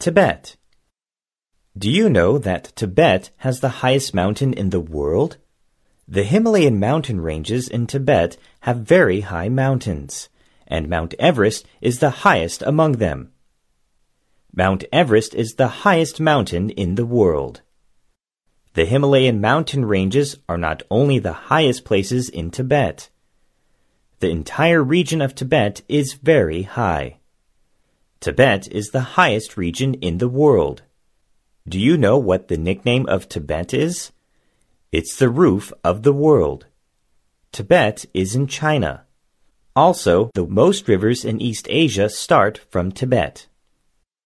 Tibet. Do you know that Tibet has the highest mountain in the world? The Himalayan mountain ranges in Tibet have very high mountains, and Mount Everest is the highest among them. Mount Everest is the highest mountain in the world. The Himalayan mountain ranges are not only the highest places in Tibet. The entire region of Tibet is very high. Tibet is the highest region in the world. Do you know what the nickname of Tibet is? It's the roof of the world. Tibet is in China. Also, the most rivers in East Asia start from Tibet.